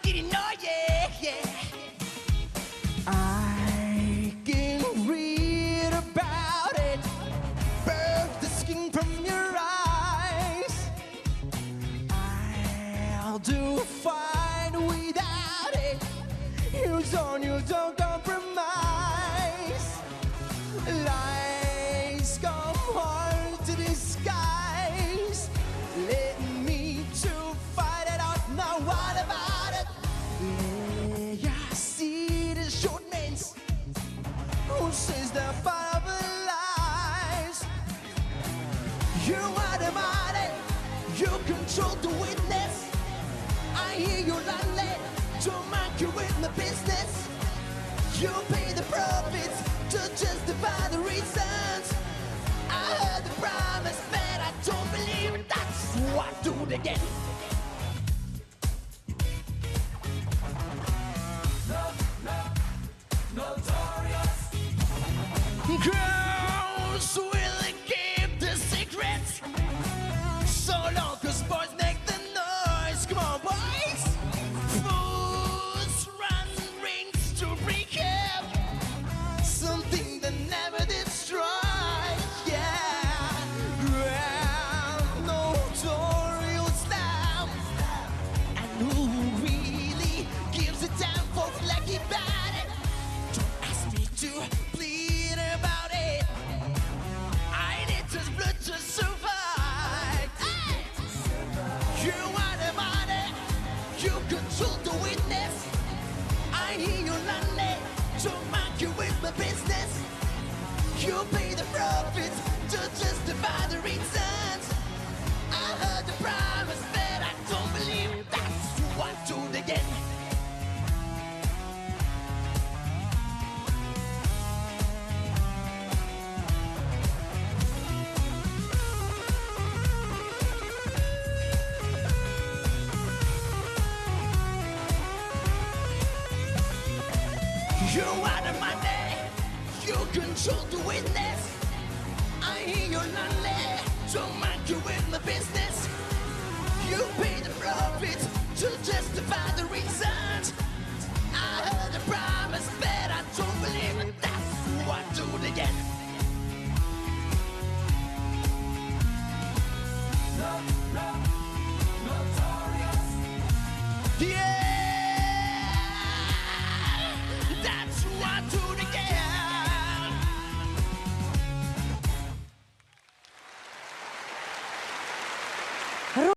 didn't know, yeah, yeah. I can read about it. Burn the skin from your eyes. I'll do fine without it. You don't compromise. Lies come hard to disguise. Let me to fight it out. Now what about it? Yeah, I see the short names. Who says the fire of lies? You are the money. You control the witness. I hear you landing to mark you in the business. You pay the profits to justify the reasons. I heard the promise, but I don't believe it. That's what I do it again. Notorious. Girls will keep the secrets so long, 'cause boys make the noise. Come on, boys. Fools run rings to recap something that never destroys. Yeah, ground notorious now. And who really gives a damn for flaky body? Don't ask me to bleed about it. I need this blood to survive. Hey! You are the money. You control the witness. I hear you landing to mark you with my business. You pay the profits to justify the reasons. I heard the promise, but I don't believe it. That's what I do it again. You are the money, you control the witness. I hear your landlord, don't mind you in the business.